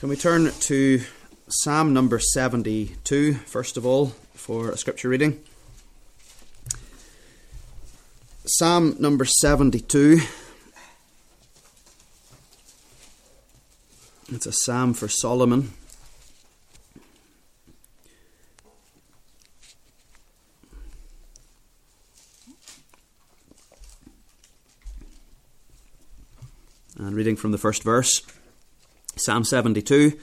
Can we turn to Psalm number 72, first of all, for a scripture reading? Psalm number 72. It's a psalm for Solomon. And reading from the first verse, Psalm 72.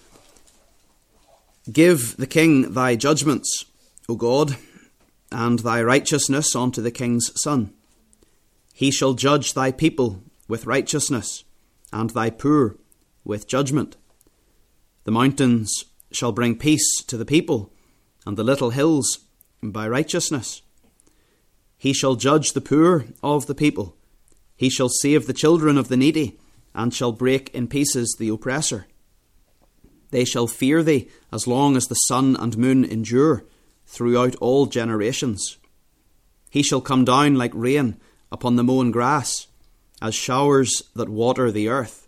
Give the king thy judgments, O God, and thy righteousness unto the king's son. He shall judge thy people with righteousness, and thy poor with judgment. The mountains shall bring peace to the people, and the little hills by righteousness. He shall judge the poor of the people. He shall save the children of the needy, and shall break in pieces the oppressor. They shall fear thee as long as the sun and moon endure, throughout all generations. He shall come down like rain upon the mown grass, as showers that water the earth.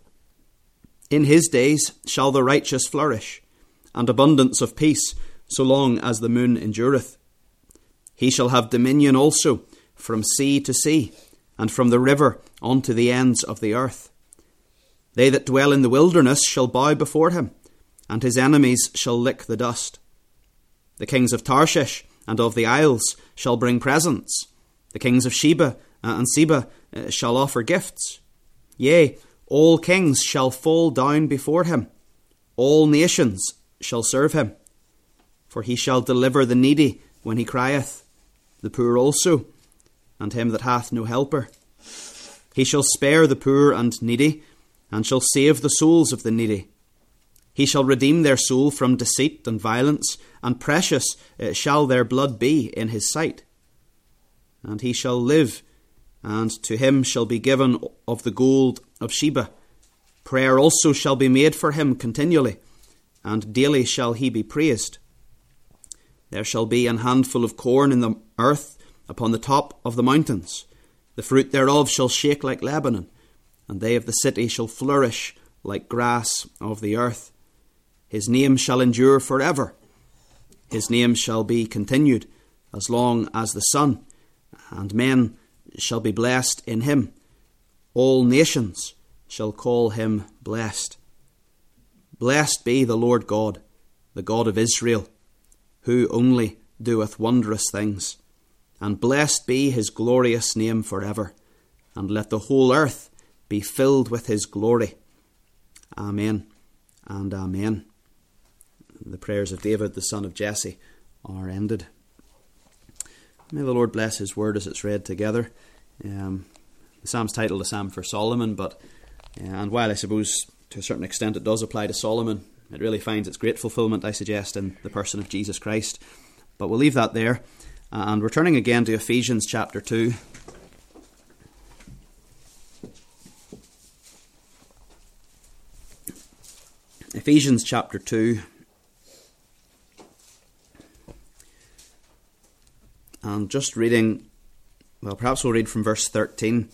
In his days shall the righteous flourish, and abundance of peace, so long as the moon endureth. He shall have dominion also from sea to sea, and from the river unto the ends of the earth. They that dwell in the wilderness shall bow before him, and his enemies shall lick the dust. The kings of Tarshish and of the isles shall bring presents. The kings of Sheba and Seba shall offer gifts. Yea, all kings shall fall down before him. All nations shall serve him. For he shall deliver the needy when he crieth, the poor also, and him that hath no helper. He shall spare the poor and needy, and shall save the souls of the needy. He shall redeem their soul from deceit and violence, and precious shall their blood be in his sight. And he shall live, and to him shall be given of the gold of Sheba. Prayer also shall be made for him continually, and daily shall he be praised. There shall be an handful of corn in the earth upon the top of the mountains. The fruit thereof shall shake like Lebanon, and they of the city shall flourish like grass of the earth. His name shall endure forever. His name shall be continued as long as the sun, and men shall be blessed in him. All nations shall call him blessed. Blessed be the Lord God, the God of Israel, who only doeth wondrous things. And blessed be his glorious name forever. And let the whole earth be filled with his glory. Amen and amen. The prayers of David, the son of Jesse, are ended. May the Lord bless his word as it's read together. The psalm's titled A Psalm for Solomon, and while I suppose to a certain extent it does apply to Solomon, it really finds its great fulfilment, I suggest, in the person of Jesus Christ. But we'll leave that there, and we're turning again to Ephesians chapter 2. Ephesians chapter 2. And just reading, well, perhaps we'll read from verse 13.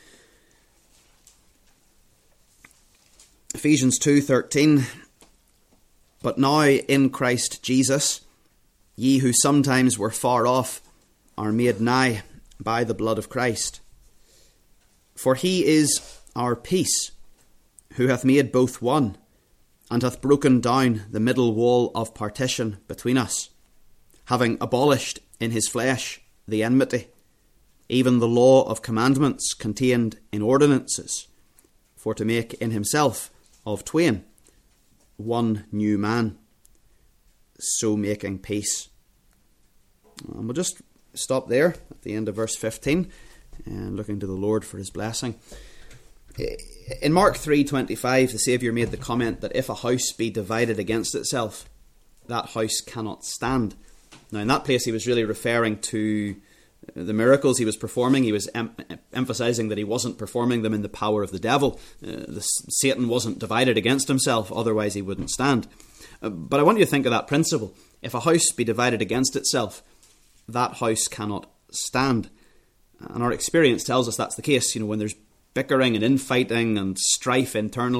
Ephesians 2:13. But now in Christ Jesus, ye who sometimes were far off are made nigh by the blood of Christ. For he is our peace, who hath made both one, and hath broken down the middle wall of partition between us, having abolished in his flesh the enmity, even the law of commandments contained in ordinances, for to make in himself of twain one new man, so making peace. And we'll just stop there at the end of verse 15, and looking to the Lord for his blessing. In Mark 3:25, the Saviour made the comment that if a house be divided against itself, that house cannot stand. Now, in that place, he was really referring to the miracles he was performing. He was emphasizing that he wasn't performing them in the power of the devil. Satan wasn't divided against himself, otherwise he wouldn't stand. But I want you to think of that principle. If a house be divided against itself, that house cannot stand. And our experience tells us that's the case. When there's bickering and infighting and strife internally,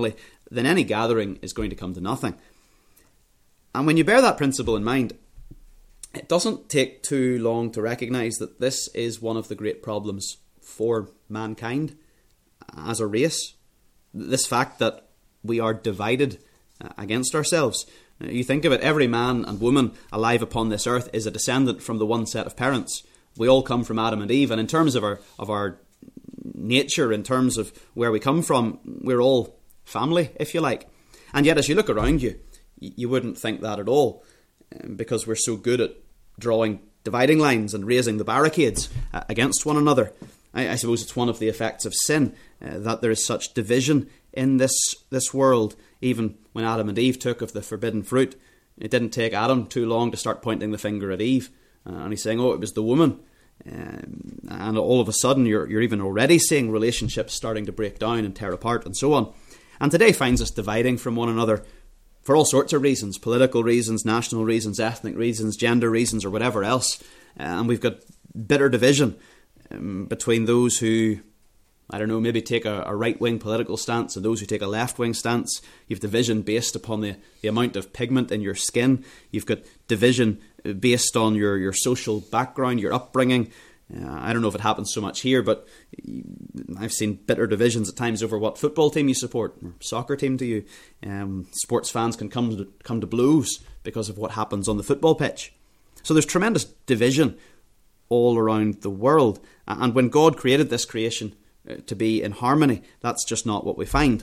then any gathering is going to come to nothing. And when you bear that principle in mind, it doesn't take too long to recognise that this is one of the great problems for mankind as a race. This fact that we are divided against ourselves. You think of it, every man and woman alive upon this earth is a descendant from the one set of parents. We all come from Adam and Eve, and in terms of our nature, in terms of where we come from, we're all family, if you like. And yet, as you look around you, you wouldn't think that at all, because we're so good at drawing dividing lines and raising the barricades against one another. I suppose it's one of the effects of sin, that there is such division in this world. Even when Adam and Eve took of the forbidden fruit, it didn't take Adam too long to start pointing the finger at Eve. And he's saying, oh, it was the woman. And all of a sudden, you're even already seeing relationships starting to break down and tear apart and so on. And today finds us dividing from one another for all sorts of reasons, political reasons, national reasons, ethnic reasons, gender reasons, or whatever else. And we've got bitter division between those who, I don't know, maybe take a right-wing political stance and those who take a left-wing stance. You've division based upon the amount of pigment in your skin. You've got division based on your social background, your upbringing. I don't know if it happens so much here, but I've seen bitter divisions at times over what football team you support, or soccer team do you. Sports fans can come to blows because of what happens on the football pitch. So there's tremendous division all around the world. And when God created this creation to be in harmony, that's just not what we find.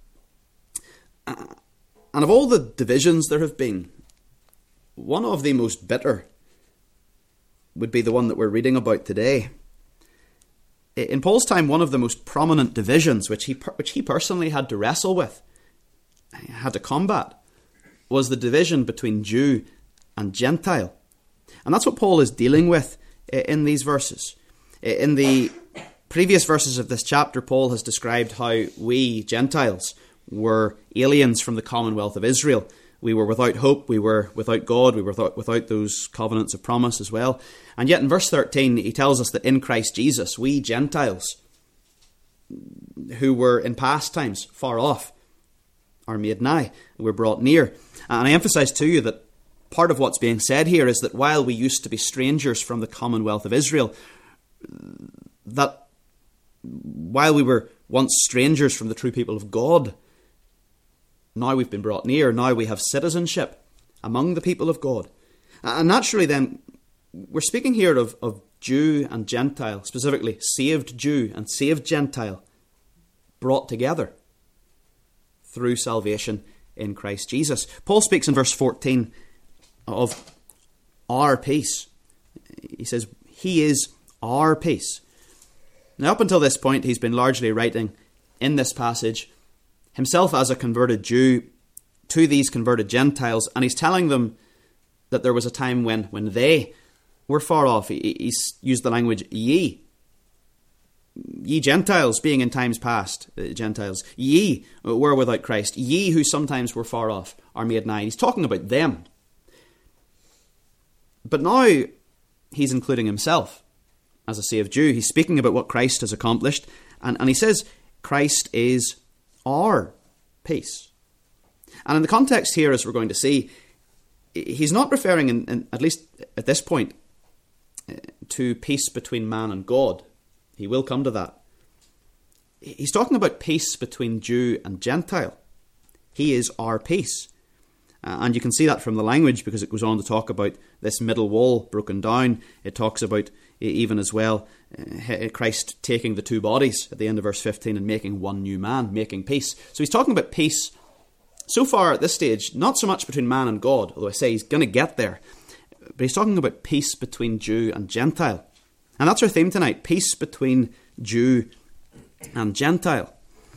And of all the divisions there have been, one of the most bitter would be the one that we're reading about today. In Paul's time, one of the most prominent divisions, which he personally had to wrestle with, had to combat, was the division between Jew and Gentile. And that's what Paul is dealing with in these verses. In the previous verses of this chapter, Paul has described how we, Gentiles, were aliens from the commonwealth of Israel. We were without hope, we were without God, we were without those covenants of promise as well. And yet in verse 13, he tells us that in Christ Jesus, we Gentiles, who were in past times far off, are made nigh, we're brought near. And I emphasize to you that part of what's being said here is that while we used to be strangers from the commonwealth of Israel, that while we were once strangers from the true people of God, now we've been brought near. Now we have citizenship among the people of God. And naturally then, we're speaking here of Jew and Gentile, specifically saved Jew and saved Gentile, brought together through salvation in Christ Jesus. Paul speaks in verse 14 of our peace. He says, he is our peace. Now, up until this point, he's been largely writing in this passage himself as a converted Jew to these converted Gentiles, and he's telling them that there was a time when they were far off. He's used the language ye Gentiles, being in times past, Gentiles. Ye were without Christ. Ye who sometimes were far off are made nigh. He's talking about them. But now he's including himself as a saved Jew. He's speaking about what Christ has accomplished, and he says Christ is our peace. And in the context here, as we're going to see, he's not referring, in at least at this point, to peace between man and God. He will come to that. He's talking about peace between Jew and Gentile. He is our peace. And you can see that from the language, because it goes on to talk about this middle wall broken down. It talks about, even as well, Christ taking the two bodies at the end of verse 15 and making one new man, making peace. So he's talking about peace so far at this stage, not so much between man and God, although I say he's going to get there, but he's talking about peace between Jew and Gentile. And that's our theme tonight, peace between Jew and Gentile.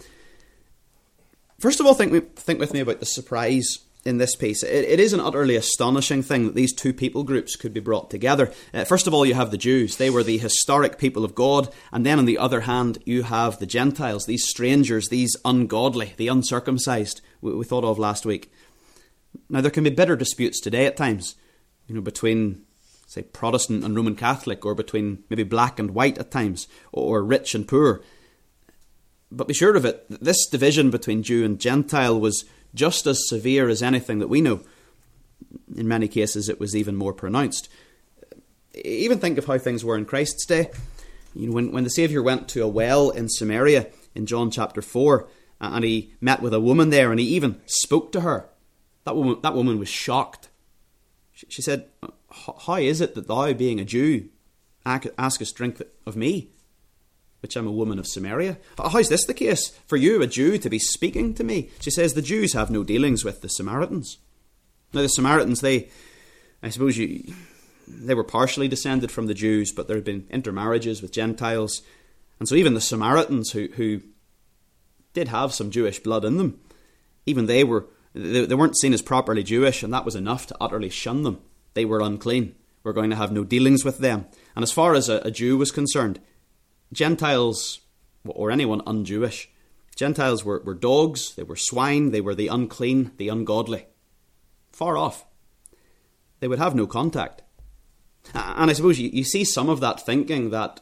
First of all, think with me about the surprise in this piece. It is an utterly astonishing thing that these two people groups could be brought together. First of all, you have the Jews. They were the historic people of God. And then on the other hand, you have the Gentiles, these strangers, these ungodly, the uncircumcised we thought of last week. Now, there can be bitter disputes today at times, between, say, Protestant and Roman Catholic, or between maybe black and white at times, or rich and poor. But be sure of it, this division between Jew and Gentile was just as severe as anything that we know. In many cases, it was even more pronounced. Even think of how things were in Christ's day. When the Saviour went to a well in Samaria in John chapter 4, and he met with a woman there, and he even spoke to her, that woman was shocked. She said, "How is it that thou, being a Jew, askest drink of me, which I'm a woman of Samaria? How's this the case for you, a Jew, to be speaking to me?" She says, "The Jews have no dealings with the Samaritans." Now the Samaritans, they were partially descended from the Jews, but there had been intermarriages with Gentiles. And so even the Samaritans, who did have some Jewish blood in them, even they weren't seen as properly Jewish, and that was enough to utterly shun them. They were unclean. We're going to have no dealings with them. And as far as a Jew was concerned, Gentiles, or anyone un-Jewish, Gentiles were dogs, they were swine, they were the unclean, the ungodly. Far off. They would have no contact. And I suppose you see some of that thinking, that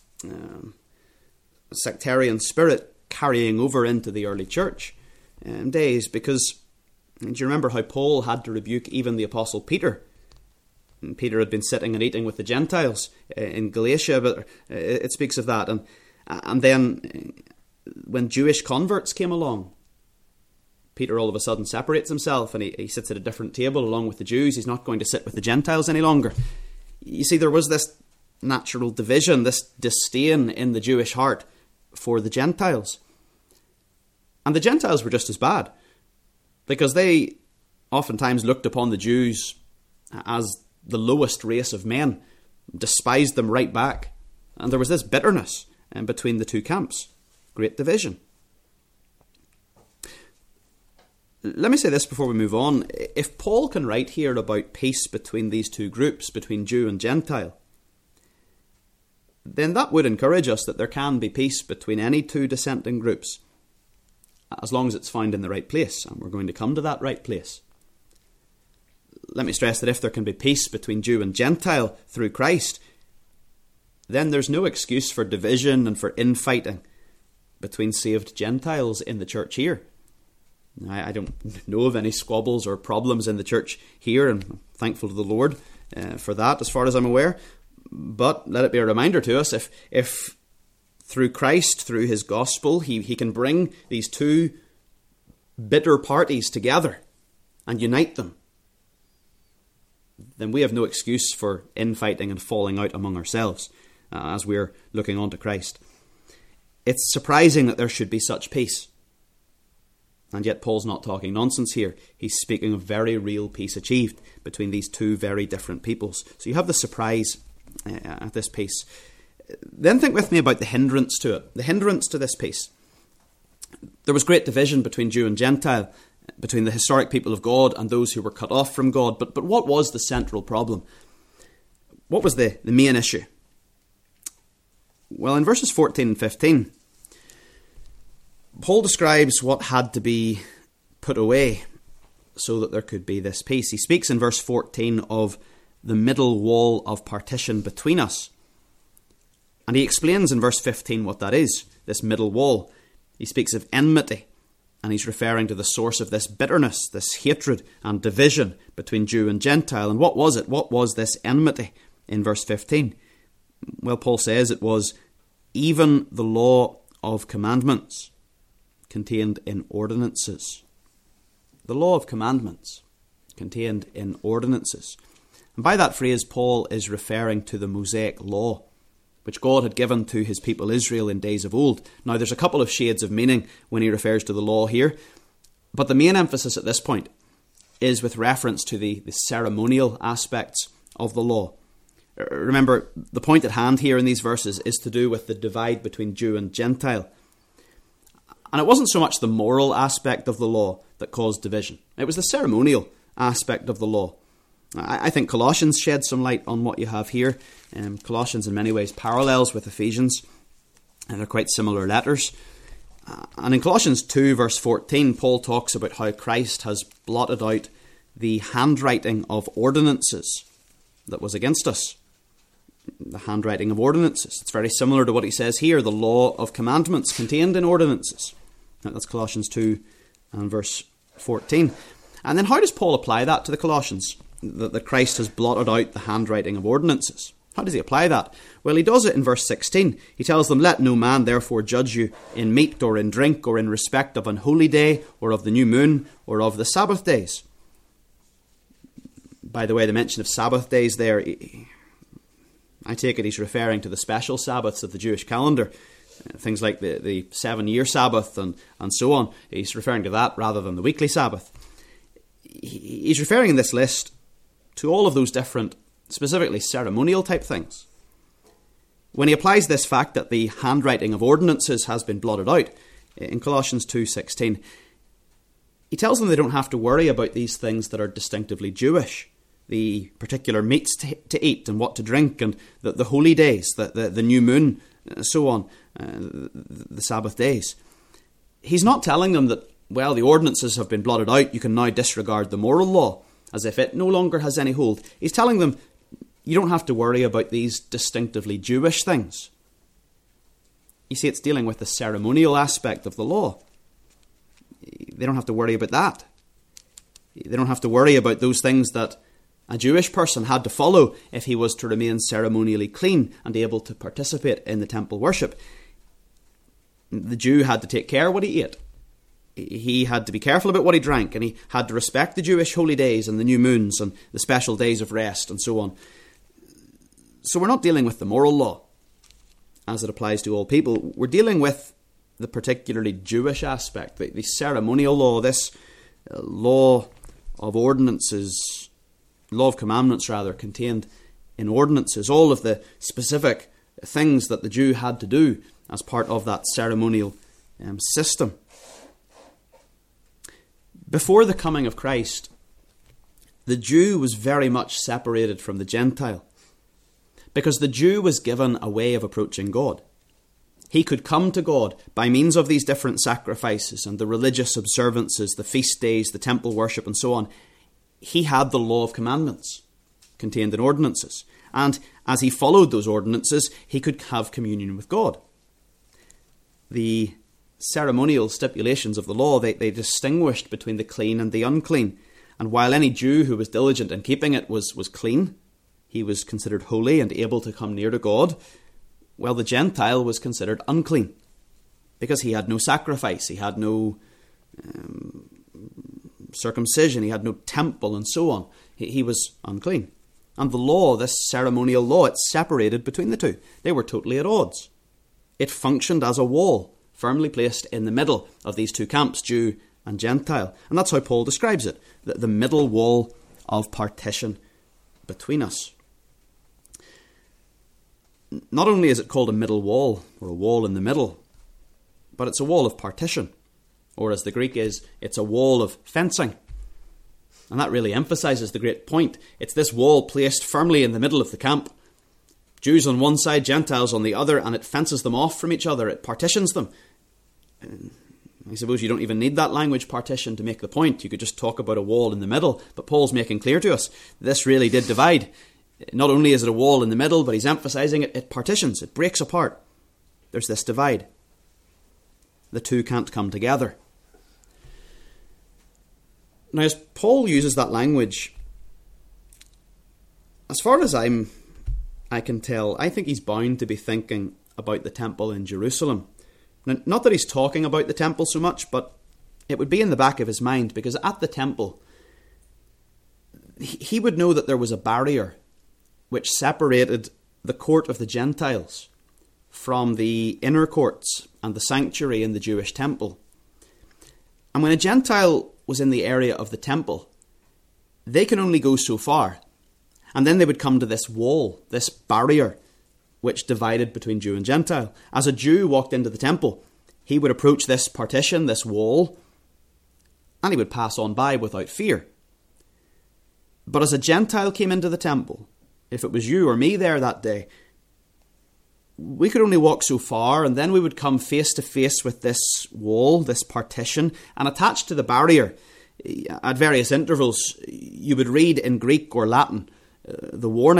sectarian spirit carrying over into the early church days, because do you remember how Paul had to rebuke even the Apostle Peter? And Peter had been sitting and eating with the Gentiles in Galatia, but it speaks of that. And then when Jewish converts came along, Peter all of a sudden separates himself, and he sits at a different table along with the Jews. He's not going to sit with the Gentiles any longer. You see, there was this natural division, this disdain in the Jewish heart for the Gentiles. And the Gentiles were just as bad, because they oftentimes looked upon the Jews as the lowest race of men, despised them right back. And there was this bitterness between the two camps. Great division. Let me say this before we move on. If Paul can write here about peace between these two groups, between Jew and Gentile, then that would encourage us that there can be peace between any two dissenting groups, as long as it's found in the right place, and we're going to come to that right place. Let me stress that if there can be peace between Jew and Gentile through Christ, then there's no excuse for division and for infighting between saved Gentiles in the church here. I don't know of any squabbles or problems in the church here, and I'm thankful to the Lord for that, as far as I'm aware. But let it be a reminder to us, if through Christ, through his gospel, he can bring these two bitter parties together and unite them, then we have no excuse for infighting and falling out among ourselves as we're looking on to Christ. It's surprising that there should be such peace. And yet Paul's not talking nonsense here. He's speaking of very real peace achieved between these two very different peoples. So you have the surprise at this peace. Then think with me about the hindrance to it. The hindrance to this peace. There was great division between Jew and Gentile, between the historic people of God and those who were cut off from God. But what was the central problem? What was the main issue? Well, in verses 14 and 15, Paul describes what had to be put away so that there could be this peace. He speaks in verse 14 of the middle wall of partition between us. And he explains in verse 15 what that is, this middle wall. He speaks of enmity, and he's referring to the source of this bitterness, this hatred and division between Jew and Gentile. And what was it? What was this enmity in verse 15? Well, Paul says it was even the law of commandments contained in ordinances. The law of commandments contained in ordinances. And by that phrase, Paul is referring to the Mosaic law, which God had given to his people Israel in days of old. Now, there's a couple of shades of meaning when he refers to the law here, but the main emphasis at this point is with reference to the ceremonial aspects of the law. Remember, the point at hand here in these verses is to do with the divide between Jew and Gentile. And it wasn't so much the moral aspect of the law that caused division. It was the ceremonial aspect of the law. I think Colossians sheds some light on what you have here. Colossians in many ways parallels with Ephesians, and they're quite similar letters. And in Colossians 2 verse 14, Paul talks about how Christ has blotted out the handwriting of ordinances that was against us. the handwriting of ordinances. It's very similar to what he says here, the law of commandments contained in ordinances. That's Colossians 2 and verse 14. And then how does Paul apply that to the Colossians? That Christ has blotted out the handwriting of ordinances. How does he apply that? Well, he does it in verse 16. He tells them, "Let no man therefore judge you in meat or in drink or in respect of an holy day or of the new moon or of the Sabbath days." By the way, the mention of Sabbath days there, I take it he's referring to the special Sabbaths of the Jewish calendar. Things like the 7-year Sabbath and so on. He's referring to that rather than the weekly Sabbath. He's referring in this list to all of those different, specifically ceremonial type things. When he applies this fact that the handwriting of ordinances has been blotted out, in Colossians 2:16, he tells them they don't have to worry about these things that are distinctively Jewish. The particular meats to eat and what to drink, and the holy days, the new moon, so on, the Sabbath days. He's not telling them that, well, the ordinances have been blotted out, you can now disregard the moral law, as if it no longer has any hold. He's telling them, you don't have to worry about these distinctively Jewish things. You see, it's dealing with the ceremonial aspect of the law. They don't have to worry about that. They don't have to worry about those things that a Jewish person had to follow if he was to remain ceremonially clean and able to participate in the temple worship. The Jew had to take care what he ate. He had to be careful about what he drank, and he had to respect the Jewish holy days and the new moons and the special days of rest and so on. So we're not dealing with the moral law as it applies to all people. We're dealing with the particularly Jewish aspect, the ceremonial law, this law of ordinances, law of commandments rather, contained in ordinances, all of the specific things that the Jew had to do as part of that ceremonial system. Before the coming of Christ, the Jew was very much separated from the Gentile, because the Jew was given a way of approaching God. He could come to God by means of these different sacrifices and the religious observances, the feast days, the temple worship and so on. He had the law of commandments contained in ordinances. And as he followed those ordinances, he could have communion with God. The ceremonial stipulations of the law, they distinguished between the clean and the unclean. And while any Jew who was diligent in keeping it was clean, he was considered holy and able to come near to God, well, the Gentile was considered unclean because he had no sacrifice, he had no circumcision, he had no temple and so on. He was unclean. And the law, this ceremonial law, it separated between the two. They were totally at odds. It functioned as a wall, firmly placed in the middle of these two camps, Jew and Gentile. And that's how Paul describes it, the middle wall of partition between us. Not only is it called a middle wall, or a wall in the middle, but it's a wall of partition. Or as the Greek is, it's a wall of fencing. And that really emphasises the great point. It's this wall placed firmly in the middle of the camp. Jews on one side, Gentiles on the other, and it fences them off from each other. It partitions them. I suppose you don't even need that language partition to make the point. You could just talk about a wall in the middle. But Paul's making clear to us, this really did divide. Not only is it a wall in the middle, but he's emphasising it partitions, it breaks apart. There's this divide. The two can't come together. Now, as Paul uses that language, as far as I can tell, I think he's bound to be thinking about the temple in Jerusalem. Now, not that he's talking about the temple so much, but it would be in the back of his mind, because at the temple, he would know that there was a barrier which separated the court of the Gentiles from the inner courts and the sanctuary in the Jewish temple. And when a Gentile was in the area of the temple, they can only go so far. And then they would come to this wall, this barrier, which divided between Jew and Gentile. As a Jew walked into the temple, he would approach this partition, this wall, and he would pass on by without fear. But as a Gentile came into the temple, if it was you or me there that day, we could only walk so far, and then we would come face to face with this wall, this partition, and attached to the barrier, at various intervals, you would read in Greek or Latin the warning,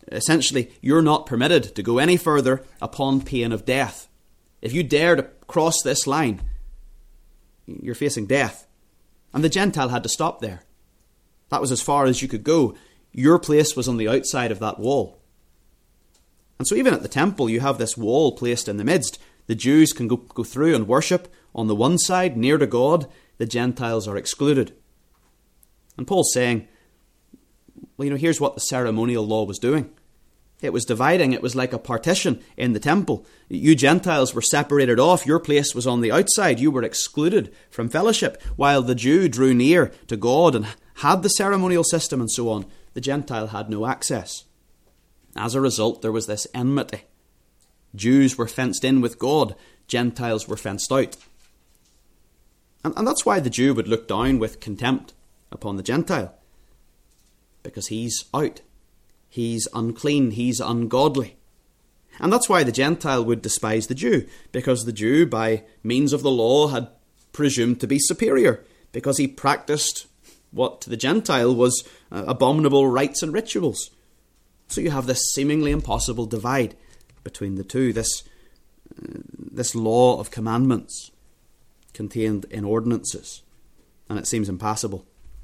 Essentially, you're not permitted to go any further upon pain of death. If you dare to cross this line, you're facing death. And the Gentile had to stop there. That was as far as you could go. Your place was on the outside of that wall. And so even at the temple, you have this wall placed in the midst. The Jews can go through and worship on the one side, near to God. The Gentiles are excluded. And Paul's saying, well, here's what the ceremonial law was doing. It was dividing. It was like a partition in the temple. You Gentiles were separated off. Your place was on the outside. You were excluded from fellowship. While the Jew drew near to God and had the ceremonial system and so on, the Gentile had no access. As a result, there was this enmity. Jews were fenced in with God. Gentiles were fenced out. And that's why the Jew would look down with contempt upon the Gentile. Because he's out. He's unclean. He's ungodly. And that's why the Gentile would despise the Jew. Because the Jew, by means of the law, had presumed to be superior. Because he practiced what to the Gentile was abominable rites and rituals. So you have this seemingly impossible divide between the two. This law of commandments contained in ordinances. And it seems impassable.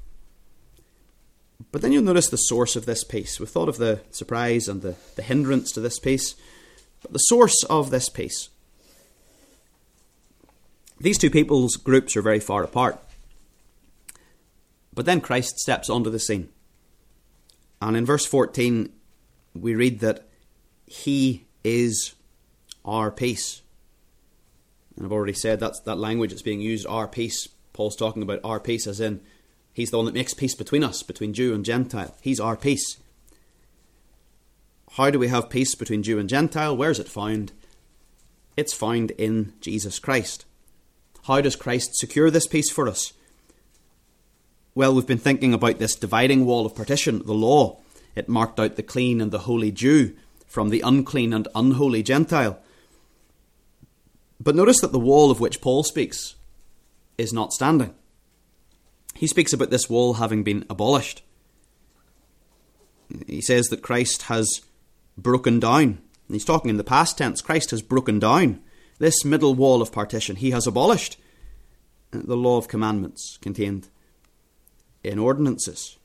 But then you'll notice the source of this peace. We've thought of the surprise and the hindrance to this peace. But the source of this peace. These two people's groups are very far apart. But then Christ steps onto the scene. And in verse 14, we read that he is our peace. And I've already said that language that's being used, our peace. Paul's talking about our peace as in he's the one that makes peace between us, between Jew and Gentile. He's our peace. How do we have peace between Jew and Gentile? Where's it found? It's found in Jesus Christ. How does Christ secure this peace for us? Well, we've been thinking about this dividing wall of partition, the law. It marked out the clean and the holy Jew from the unclean and unholy Gentile. But notice that the wall of which Paul speaks is not standing. He speaks about this wall having been abolished. He says that Christ has broken down. He's talking in the past tense. Christ has broken down this middle wall of partition. He has abolished the law of commandments contained in ordinances.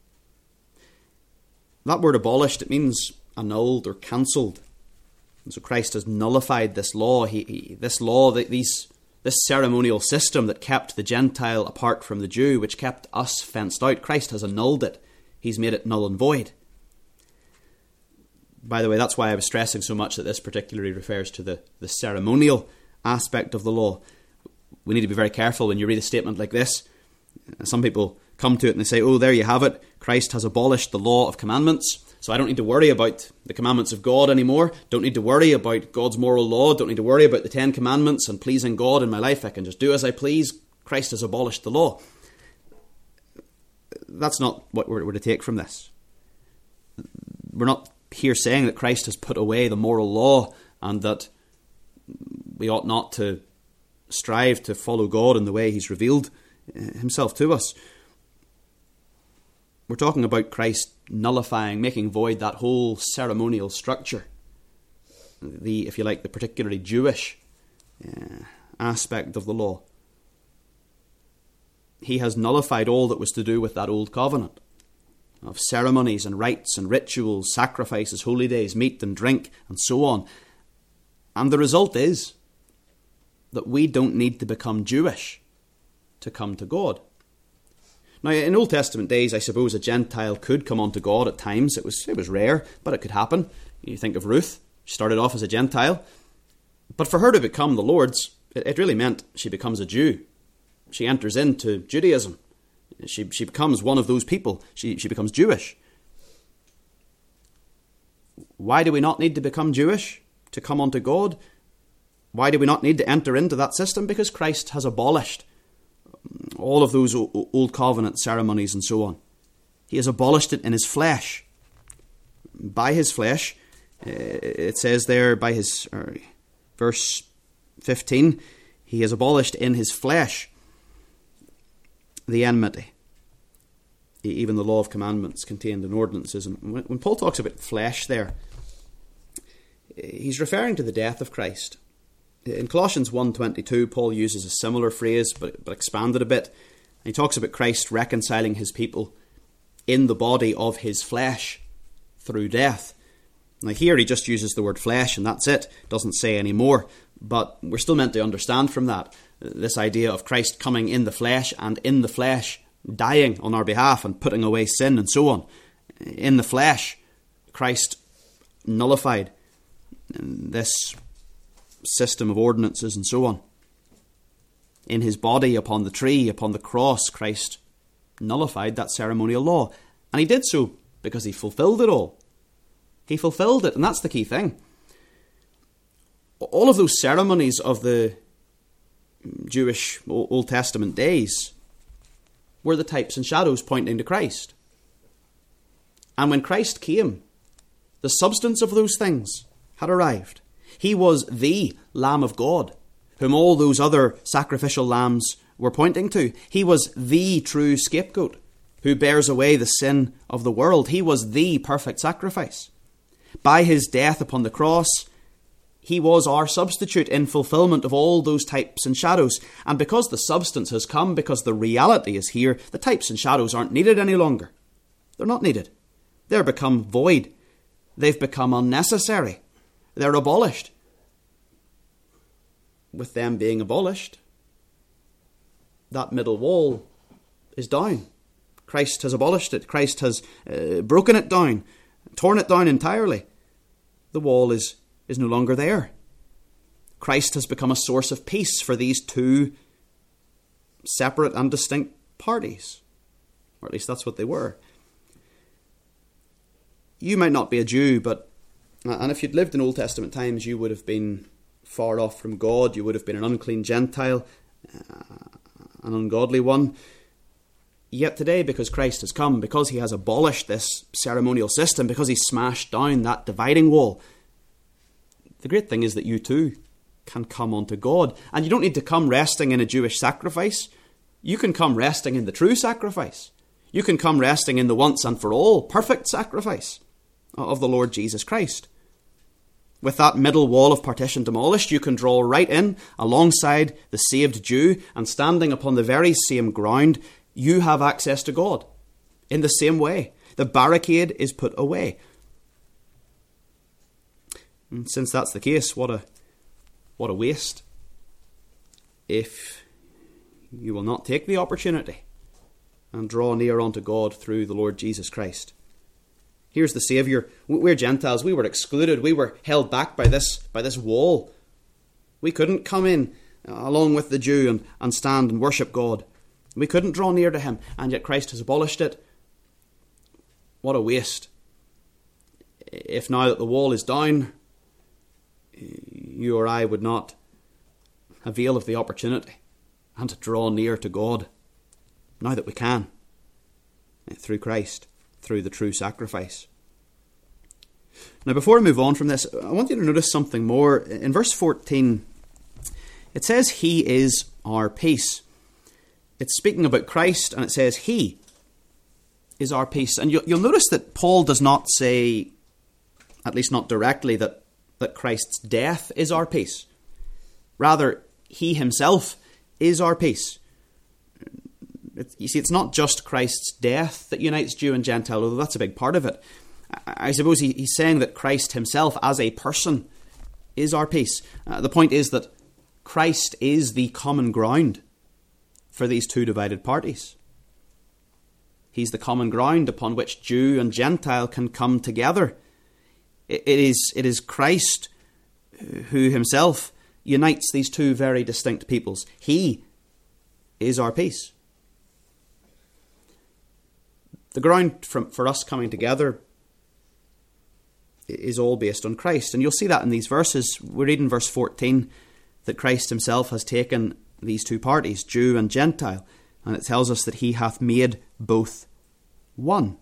That word abolished, it means annulled or cancelled. And so Christ has nullified this law. This ceremonial system that kept the Gentile apart from the Jew, which kept us fenced out. Christ has annulled it. He's made it null and void. By the way, that's why I was stressing so much that this particularly refers to the ceremonial aspect of the law. We need to be very careful when you read a statement like this. Some people come to it and they say, oh, there you have it. Christ has abolished the law of commandments. So I don't need to worry about the commandments of God anymore. Don't need to worry about God's moral law. Don't need to worry about the 10 commandments and pleasing God in my life. I can just do as I please. Christ has abolished the law. That's not what we're to take from this. We're not here saying that Christ has put away the moral law and that we ought not to strive to follow God in the way he's revealed himself to us. We're talking about Christ nullifying, making void that whole ceremonial structure. If you like, the particularly Jewish aspect of the law. He has nullified all that was to do with that old covenant of ceremonies and rites and rituals, sacrifices, holy days, meat and drink, and so on. And the result is that we don't need to become Jewish to come to God. Now, in Old Testament days, I suppose a Gentile could come unto God at times. It was rare, but it could happen. You think of Ruth. She started off as a Gentile. But for her to become the Lord's, it really meant she becomes a Jew. She enters into Judaism. She becomes one of those people. She becomes Jewish. Why do we not need to become Jewish to come unto God? Why do we not need to enter into that system? Because Christ has abolished all of those old covenant ceremonies and so on. He has abolished it in his flesh. By his flesh, it says there by his, verse 15, he has abolished in his flesh the enmity. even the law of commandments contained in ordinances. And when Paul talks about flesh there, he's referring to the death of Christ. In Colossians 1:22, Paul uses a similar phrase, but expanded a bit. And he talks about Christ reconciling his people in the body of his flesh through death. Now here he just uses the word flesh, and that's it. Doesn't say any more. But we're still meant to understand from that this idea of Christ coming in the flesh, and in the flesh dying on our behalf and putting away sin and so on. In the flesh, Christ nullified this system of ordinances and so on. In his body, upon the tree, upon the cross, Christ nullified that ceremonial law. And he did so because he fulfilled it all. He fulfilled it, and that's the key thing. All of those ceremonies of the Jewish Old Testament days were the types and shadows pointing to Christ. And when Christ came, the substance of those things had arrived. He was the Lamb of God, whom all those other sacrificial lambs were pointing to. He was the true scapegoat, who bears away the sin of the world. He was the perfect sacrifice. By his death upon the cross, he was our substitute in fulfillment of all those types and shadows. And because the substance has come, because the reality is here, the types and shadows aren't needed any longer. They're not needed. They're become void. They've become unnecessary. They're abolished. With them being abolished, that middle wall is down. Christ has abolished it. Christ has broken it down, torn it down entirely. The wall is no longer there. Christ has become a source of peace for these two separate and distinct parties. Or at least that's what they were. You might not be a Jew, and if you'd lived in Old Testament times, you would have been far off from God. You would have been an unclean Gentile, an ungodly one. Yet today, because Christ has come, because he has abolished this ceremonial system, because he smashed down that dividing wall, the great thing is that you too can come unto God. And you don't need to come resting in a Jewish sacrifice. You can come resting in the true sacrifice. You can come resting in the once and for all perfect sacrifice of the Lord Jesus Christ. With that middle wall of partition demolished, you can draw right in alongside the saved Jew, and standing upon the very same ground, you have access to God in the same way. The barricade is put away. And since that's the case, what a waste if you will not take the opportunity and draw near unto God through the Lord Jesus Christ. Here's the Saviour. We're Gentiles. We were excluded. We were held back by this wall. We couldn't come in along with the Jew and stand and worship God. We couldn't draw near to him, and yet Christ has abolished it. What a waste. If now that the wall is down, you or I would not avail of the opportunity and to draw near to God, now that we can, through Christ, through the true sacrifice. Now, before I move on from this, I want you to notice something more. In verse 14, it says, He is our peace. It's speaking about Christ, and it says, He is our peace. And you'll notice that Paul does not say, at least not directly, that Christ's death is our peace. Rather, He himself is our peace. You see, it's not just Christ's death that unites Jew and Gentile, although that's a big part of it. I suppose he's saying that Christ himself as a person is our peace. The point is that Christ is the common ground for these two divided parties. He's the common ground upon which Jew and Gentile can come together. It is Christ who himself unites these two very distinct peoples. He is our peace. The ground for us coming together is all based on Christ. And you'll see that in these verses. We read in verse 14 that Christ himself has taken these two parties, Jew and Gentile, and it tells us that he hath made both one.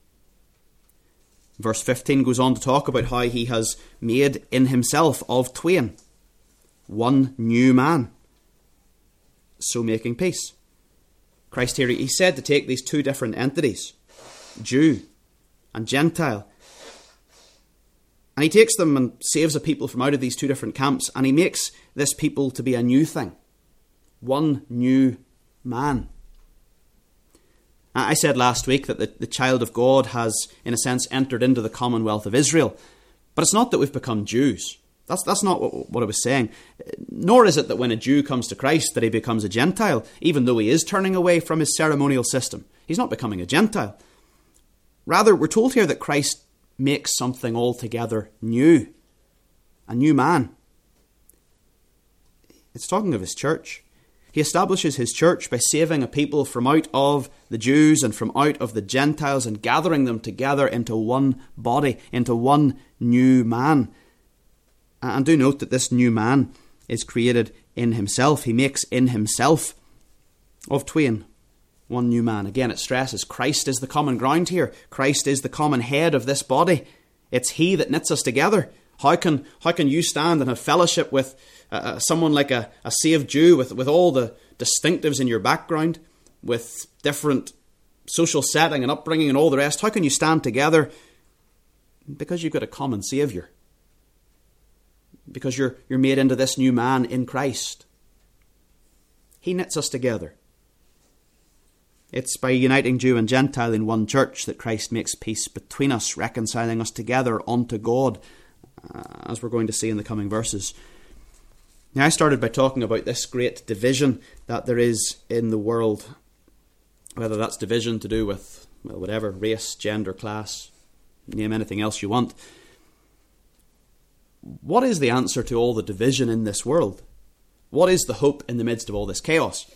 Verse 15 goes on to talk about how he has made in himself of twain one new man, so making peace. Christ here, he said to take these two different entities, Jew and Gentile, and he takes them and saves a people from out of these two different camps, and he makes this people to be a new thing. One new man. I said last week that the child of God has, in a sense, entered into the commonwealth of Israel. But it's not that we've become Jews. That's not what I was saying. Nor is it that when a Jew comes to Christ that he becomes a Gentile, even though he is turning away from his ceremonial system. He's not becoming a Gentile. Rather, we're told here that Christ makes something altogether new. A new man. It's talking of his church. He establishes his church by saving a people from out of the Jews and from out of the Gentiles and gathering them together into one body, into one new man. And do note that this new man is created in himself. He makes in himself of twain one new man. Again, it stresses Christ is the common ground here. Christ is the common head of this body. It's he that knits us together. How can you stand and have fellowship with someone like a saved Jew with all the distinctives in your background, with different social setting and upbringing and all the rest? How can you stand together? Because you've got a common Saviour. Because you're made into this new man in Christ. He knits us together. It's by uniting Jew and Gentile in one church that Christ makes peace between us, reconciling us together unto God, as we're going to see in the coming verses. Now, I started by talking about this great division that there is in the world, whether that's division to do with, well, whatever, race, gender, class, name anything else you want. What is the answer to all the division in this world? What is the hope in the midst of all this chaos?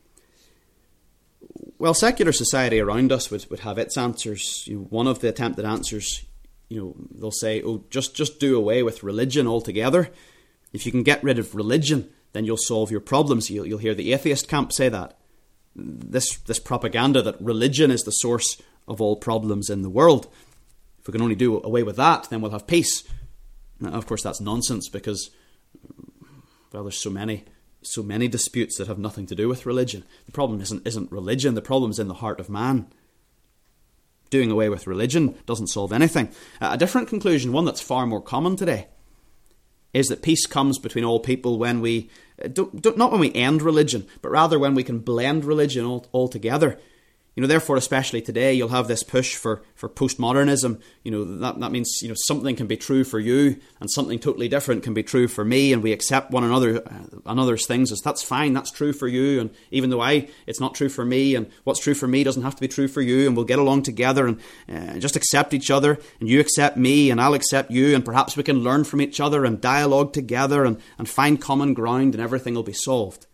Well, secular society around us would have its answers. One of the attempted answers, they'll say, just do away with religion altogether. If you can get rid of religion, then you'll solve your problems. You'll hear the atheist camp say that. This propaganda that religion is the source of all problems in the world. If we can only do away with that, then we'll have peace. Now, of course, that's nonsense because, well, there's so many disputes that have nothing to do with religion. The problem isn't religion. The problem's in the heart of man. Doing away with religion doesn't solve anything. A different conclusion, one that's far more common today, is that peace comes between all people when we, not when we end religion, but rather when we can blend religion all together. Therefore, especially today, you'll have this push for postmodernism. That means, something can be true for you and something totally different can be true for me, and we accept one another's things as that's fine, that's true for you, and even though it's not true for me, and what's true for me doesn't have to be true for you, and we'll get along together and just accept each other, and you accept me, and I'll accept you, and perhaps we can learn from each other and dialogue together and find common ground, and everything will be solved.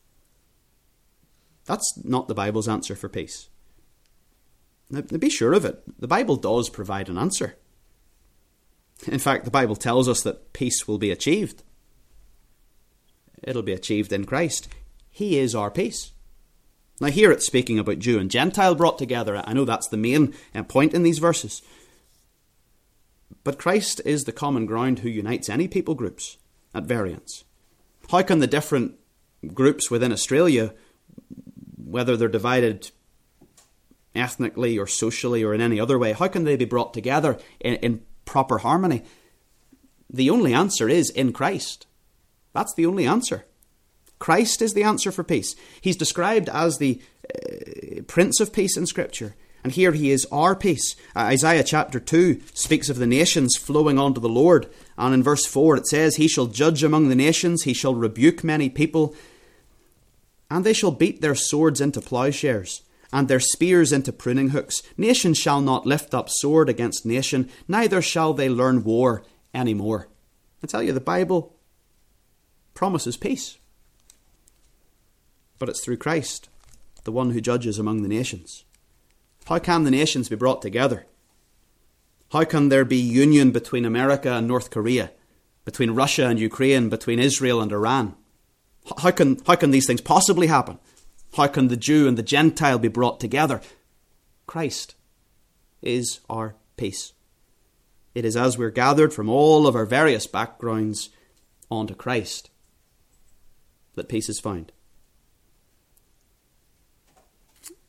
That's not the Bible's answer for peace. Now, be sure of it. The Bible does provide an answer. In fact, the Bible tells us that peace will be achieved. It'll be achieved in Christ. He is our peace. Now, here it's speaking about Jew and Gentile brought together. I know that's the main point in these verses. But Christ is the common ground who unites any people groups at variance. How can the different groups within Australia, whether they're divided ethnically or socially or in any other way, how can they be brought together in proper harmony? The only answer is in Christ. That's the only answer. Christ is the answer for peace. He's described as the Prince of Peace in Scripture, and here he is our peace. Isaiah chapter 2 speaks of the nations flowing onto the Lord, and in verse 4 it says, "He shall judge among the nations, he shall rebuke many people, and they shall beat their swords into plowshares, and their spears into pruning hooks. Nation shall not lift up sword against nation, neither shall they learn war any more." I tell you, the Bible promises peace. But it's through Christ, the one who judges among the nations. How can the nations be brought together? How can there be union between America and North Korea, between Russia and Ukraine, between Israel and Iran? How can these things possibly happen? How can the Jew and the Gentile be brought together? Christ is our peace. It is as we're gathered from all of our various backgrounds onto Christ that peace is found.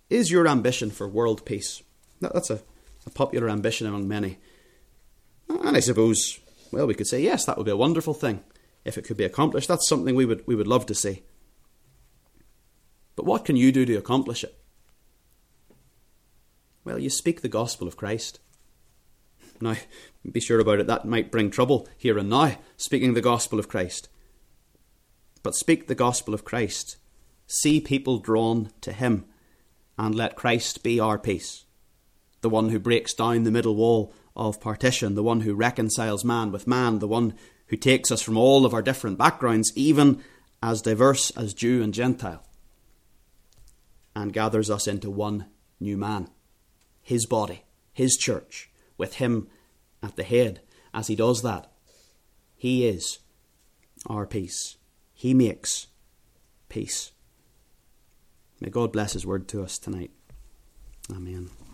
Is your ambition for world peace? That's a popular ambition among many. And I suppose, well, we could say, yes, that would be a wonderful thing if it could be accomplished. That's something we would love to see. But what can you do to accomplish it? Well, you speak the gospel of Christ. Now, be sure about it, that might bring trouble here and now, speaking the gospel of Christ. But speak the gospel of Christ. See people drawn to him, and let Christ be our peace. The one who breaks down the middle wall of partition, the one who reconciles man with man, the one who takes us from all of our different backgrounds, even as diverse as Jew and Gentile, and gathers us into one new man, his body, his church, with him at the head. As he does that, he is our peace. He makes peace. May God bless his word to us tonight. Amen.